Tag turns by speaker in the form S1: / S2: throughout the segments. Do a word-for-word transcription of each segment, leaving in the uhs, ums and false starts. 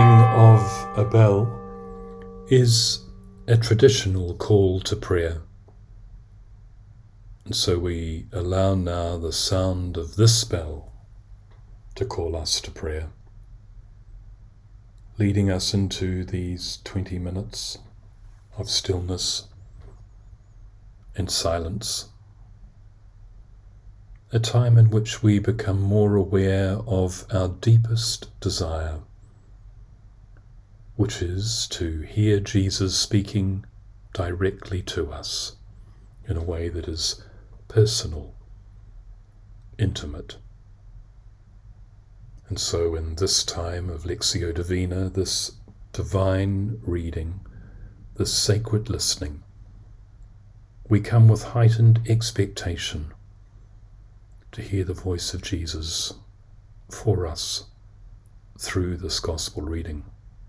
S1: ringing of a bell is a traditional call to prayer. And so we allow now the sound of this bell to call us to prayer, leading us into these twenty minutes of stillness and silence, a time in which we become more aware of our deepest desire, which is to hear Jesus speaking directly to us in a way that is personal, intimate. And so in this time of Lectio Divina, this divine reading, this sacred listening, we come with heightened expectation to hear the voice of Jesus for us through this gospel reading.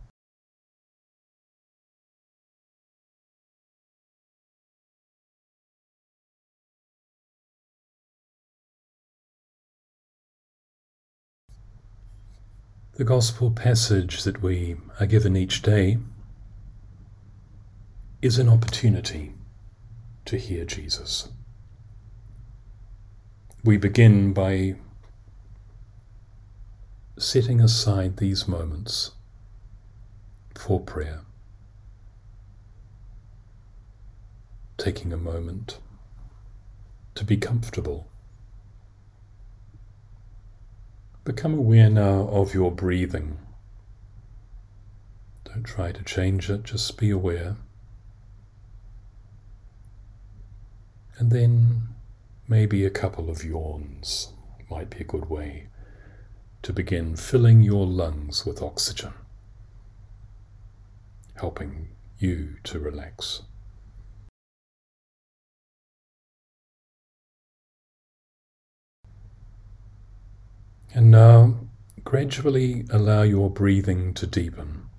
S1: The gospel passage that we are given each day is an opportunity to hear Jesus. We begin by setting aside these moments for prayer, taking a moment to be comfortable. Become aware now of your breathing. Don't try to change it, just be aware. And then maybe a couple of yawns might be a good way to begin filling your lungs with oxygen, helping you to relax. And now, gradually allow your breathing to deepen.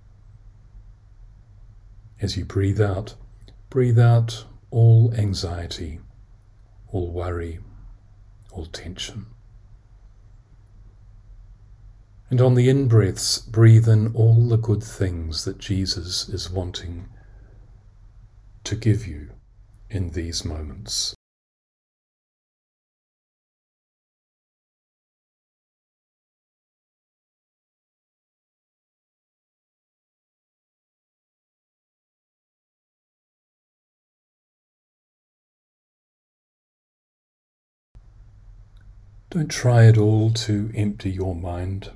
S1: As you breathe out, breathe out all anxiety, all worry, all tension. And on the in-breaths, breathe in all the good things that Jesus is wanting to give you in these moments. Don't try at all to empty your mind.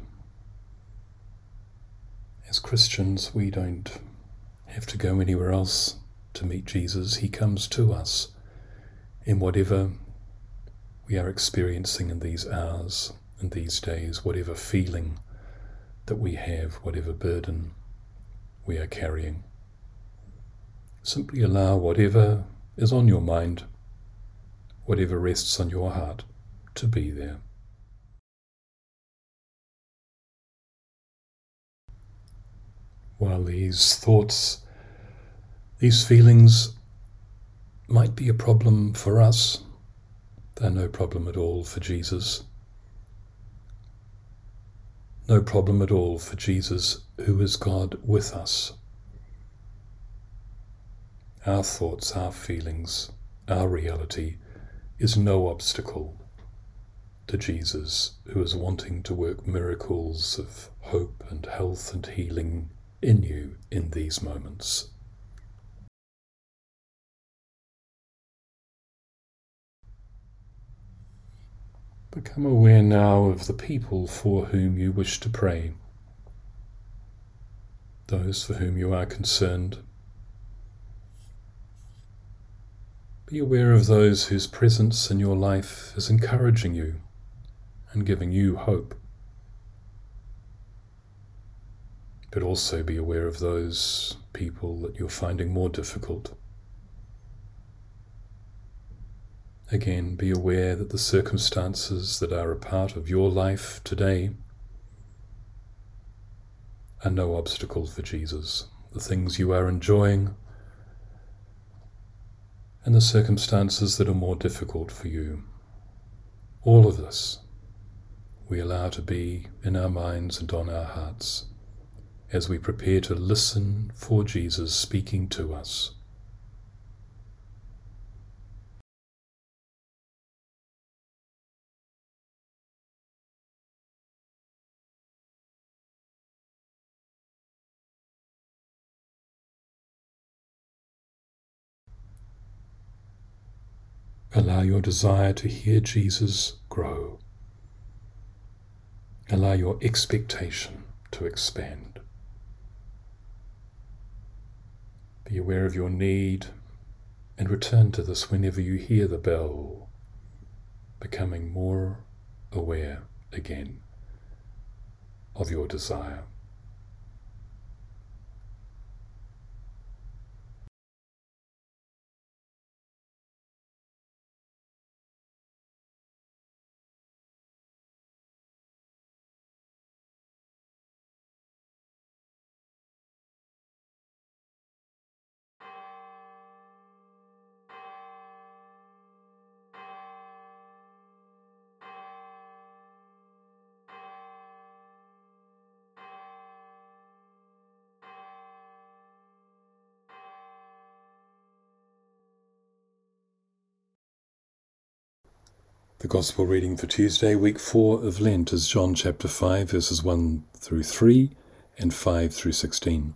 S1: As Christians, we don't have to go anywhere else to meet Jesus. He comes to us in whatever we are experiencing in these hours, in these days, whatever feeling that we have, whatever burden we are carrying. Simply allow whatever is on your mind, whatever rests on your heart, to be there. While these thoughts, these feelings might be a problem for us, they're no problem at all for Jesus. No problem at all for Jesus, who is God with us. Our thoughts, our feelings, our reality is no obstacle to Jesus, who is wanting to work miracles of hope and health and healing in you in these moments. Become aware now of the people for whom you wish to pray, those for whom you are concerned. Be aware of those whose presence in your life is encouraging you and giving you hope. But also be aware of those people that you're finding more difficult. Again, be aware that the circumstances that are a part of your life today are no obstacle for Jesus. The things you are enjoying and the circumstances that are more difficult for you. All of this we allow to be in our minds and on our hearts as we prepare to listen for Jesus speaking to us. Allow your desire to hear Jesus grow. Allow your expectation to expand. Be aware of your need and return to this whenever you hear the bell, becoming more aware again of your desire. The Gospel reading for Tuesday, week four of Lent, is John chapter five, verses one through three and five through sixteen.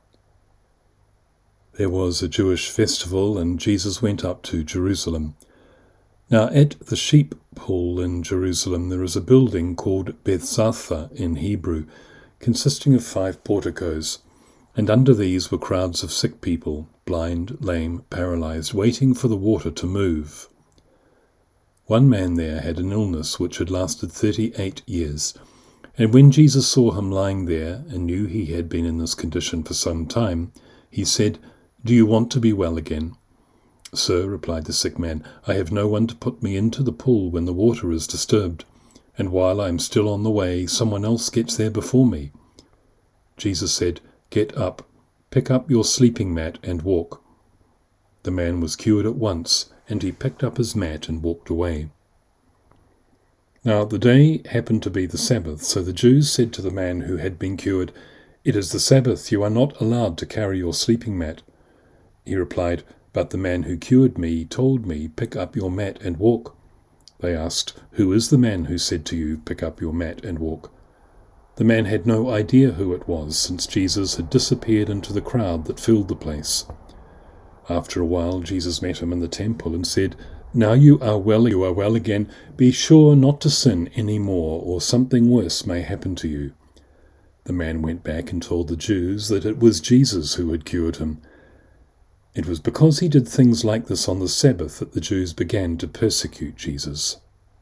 S1: There was a Jewish festival, and Jesus went up to Jerusalem. Now at the sheep pool in Jerusalem there is a building called Bethzatha in Hebrew, consisting of five porticos, and under these were crowds of sick people, blind, lame, paralyzed, waiting for the water to move. One man there had an illness which had lasted thirty-eight years, and when Jesus saw him lying there and knew he had been in this condition for some time, he said, "Do you want to be well again?" "Sir," replied the sick man, "I have no one to put me into the pool when the water is disturbed, and while I am still on the way, someone else gets there before me." Jesus said, "Get up, pick up your sleeping mat and walk." The man was cured at once, and he picked up his mat and walked away. Now the day happened to be the Sabbath, so the Jews said to the man who had been cured, "It is the Sabbath, you are not allowed to carry your sleeping mat." He replied, "But the man who cured me told me, 'Pick up your mat and walk.'" They asked, "Who is the man who said to you, 'Pick up your mat and walk'?" The man had no idea who it was, since Jesus had disappeared into the crowd that filled the place. After a while Jesus met him in the temple and said, "Now you are well, you are well again. Be sure not to sin any more, or something worse may happen to you." The man went back and told the Jews that it was Jesus who had cured him. It was because he did things like this on the Sabbath that the Jews began to persecute Jesus.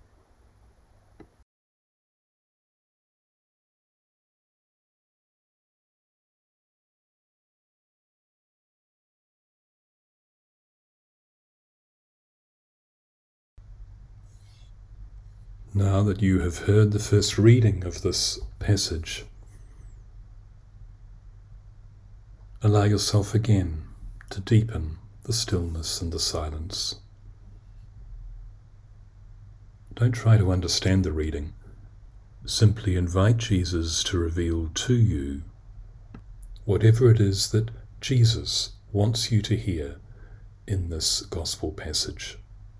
S1: Now that you have heard the first reading of this passage, allow yourself again to deepen the stillness and the silence. Don't try to understand the reading. Simply invite Jesus to reveal to you whatever it is that Jesus wants you to hear in this gospel passage.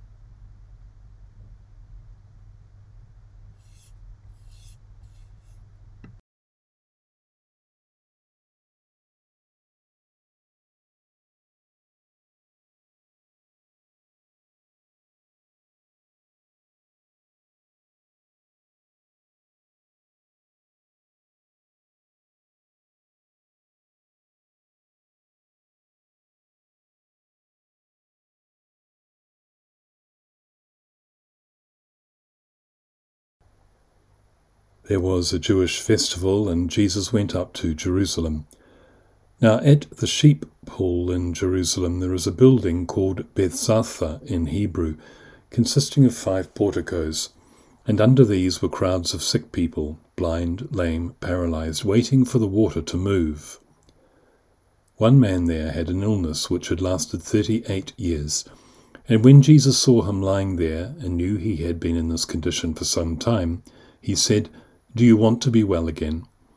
S1: There was a Jewish festival, and Jesus went up to Jerusalem. Now at the sheep pool in Jerusalem there is a building called Bethzatha in Hebrew, consisting of five porticos, and under these were crowds of sick people, blind, lame, paralyzed, waiting for the water to move. One man there had an illness which had lasted thirty-eight years, and when Jesus saw him lying there and knew he had been in this condition for some time, he said, "Do you want to be well again?"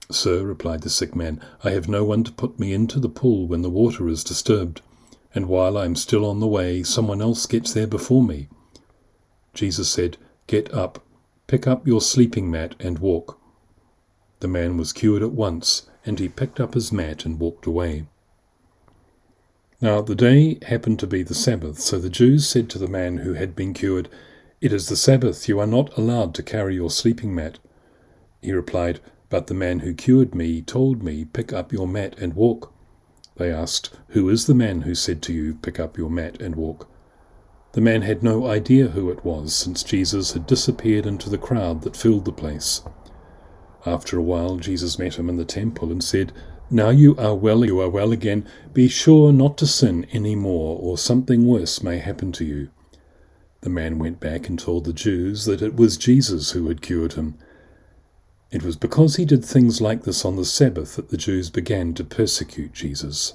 S1: "Sir," replied the sick man, "I have no one to put me into the pool when the water is disturbed, and while I am still on the way, someone else gets there before me." Jesus said, "Get up, pick up your sleeping mat and walk." The man was cured at once, and he picked up his mat and walked away. Now the day happened to be the Sabbath, so the Jews said to the man who had been cured, "It is the Sabbath, you are not allowed to carry your sleeping mat." He replied, "But the man who cured me told me, 'Pick up your mat and walk.'" They asked, "Who is the man who said to you, 'Pick up your mat and walk'?" The man had no idea who it was, since Jesus had disappeared into the crowd that filled the place. After a while, Jesus met him in the temple and said, "Now you are well, you are well again. Be sure not to sin any more, or something worse may happen to you." The man went back and told the Jews that it was Jesus who had cured him. It was because he did things like this on the Sabbath that the Jews began to persecute Jesus.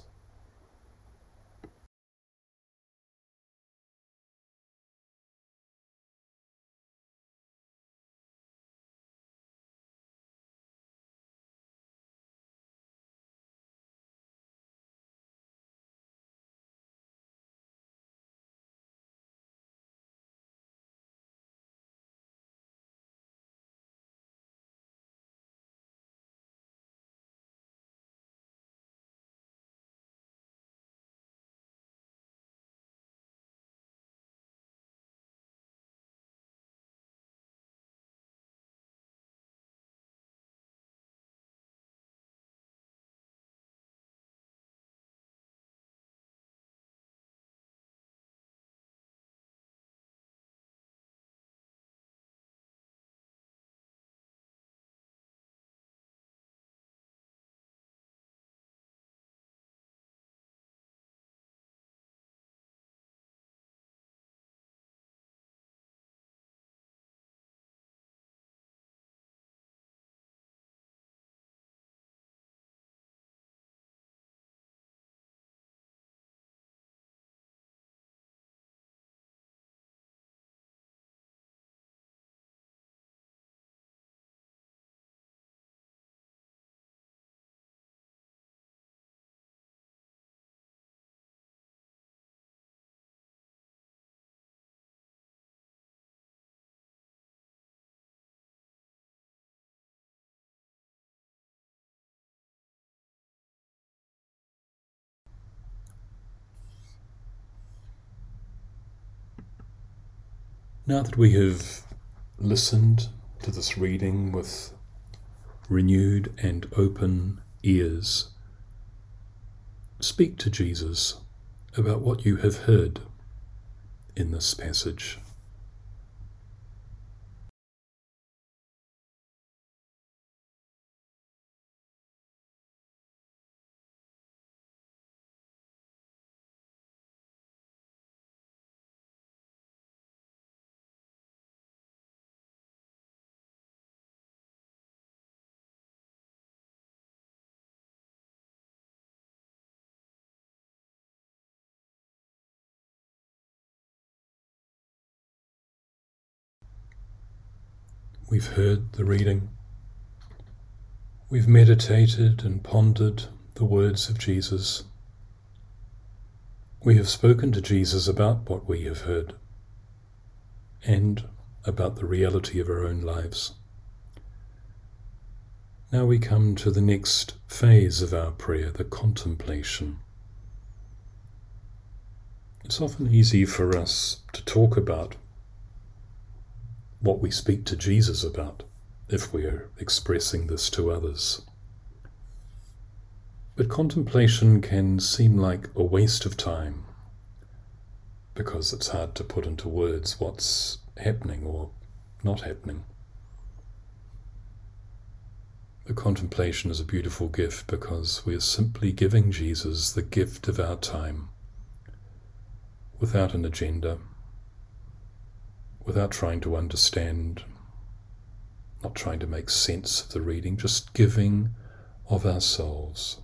S1: Now that we have listened to this reading with renewed and open ears, speak to Jesus about what you have heard in this passage. We've heard the reading. We've meditated and pondered the words of Jesus. We have spoken to Jesus about what we have heard and about the reality of our own lives. Now we come to the next phase of our prayer, the contemplation. It's often easy for us to talk about what we speak to Jesus about if we are expressing this to others. But contemplation can seem like a waste of time because it's hard to put into words what's happening or not happening. The contemplation is a beautiful gift because we are simply giving Jesus the gift of our time without an agenda, without trying to understand, not trying to make sense of the reading, just giving of ourselves.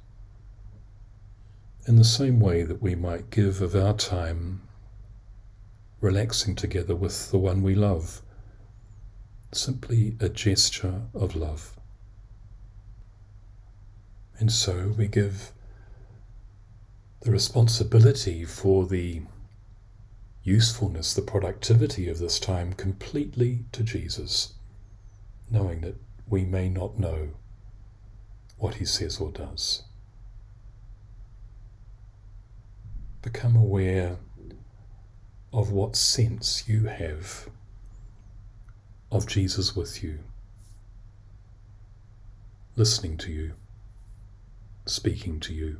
S1: In the same way that we might give of our time relaxing together with the one we love, simply a gesture of love. And so we give the responsibility for the usefulness, the productivity of this time completely to Jesus, knowing that we may not know what he says or does. Become aware of what sense you have of Jesus with you, listening to you, speaking to you.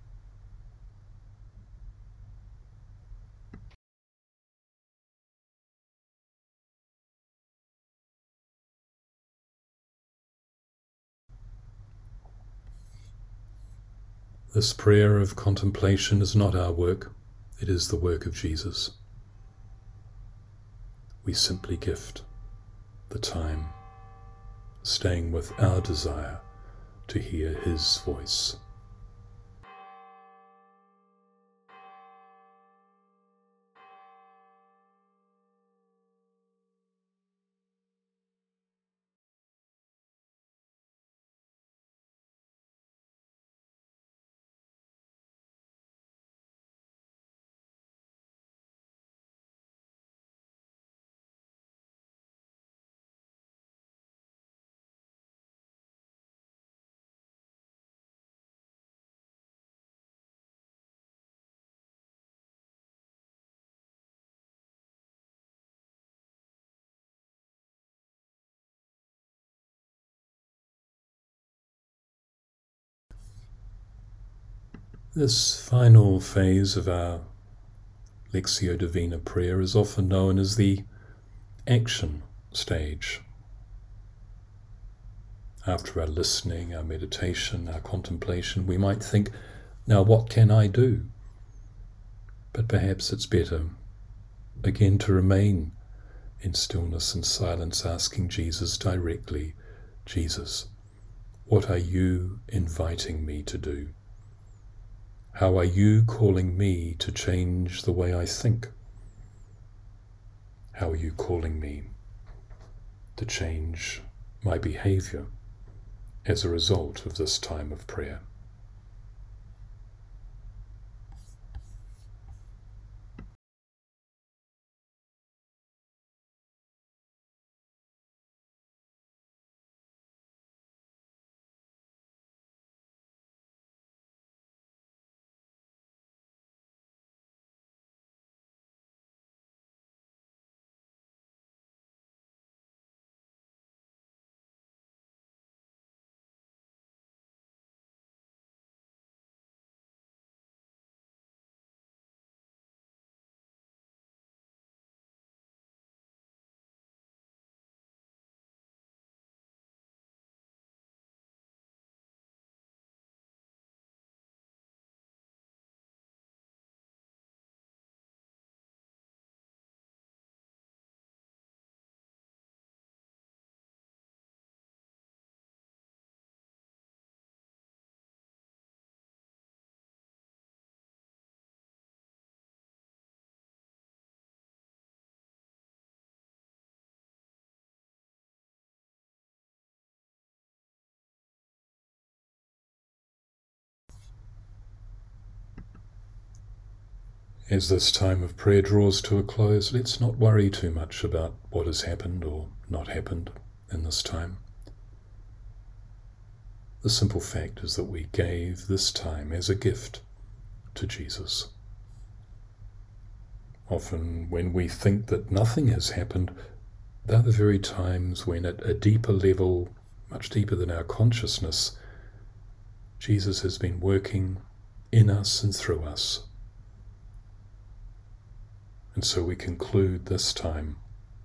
S1: This prayer of contemplation is not our work, it is the work of Jesus. We simply gift the time, staying with our desire to hear his voice. This final phase of our Lectio Divina prayer is often known as the action stage. After our listening, our meditation, our contemplation, we might think, now what can I do? But perhaps it's better, again, to remain in stillness and silence, asking Jesus directly, Jesus, what are you inviting me to do? How are you calling me to change the way I think? How are you calling me to change my behavior as a result of this time of prayer? As this time of prayer draws to a close, let's not worry too much about what has happened or not happened in this time. The simple fact is that we gave this time as a gift to Jesus. Often when we think that nothing has happened, they're the very times when at a deeper level, much deeper than our consciousness, Jesus has been working in us and through us. And so we conclude this time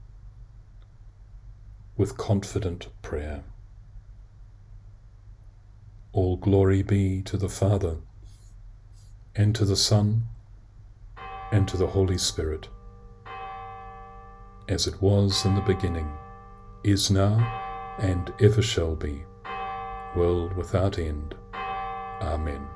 S1: with confident prayer. All glory be to the Father, and to the Son, and to the Holy Spirit, as it was in the beginning, is now, and ever shall be, world without end. Amen.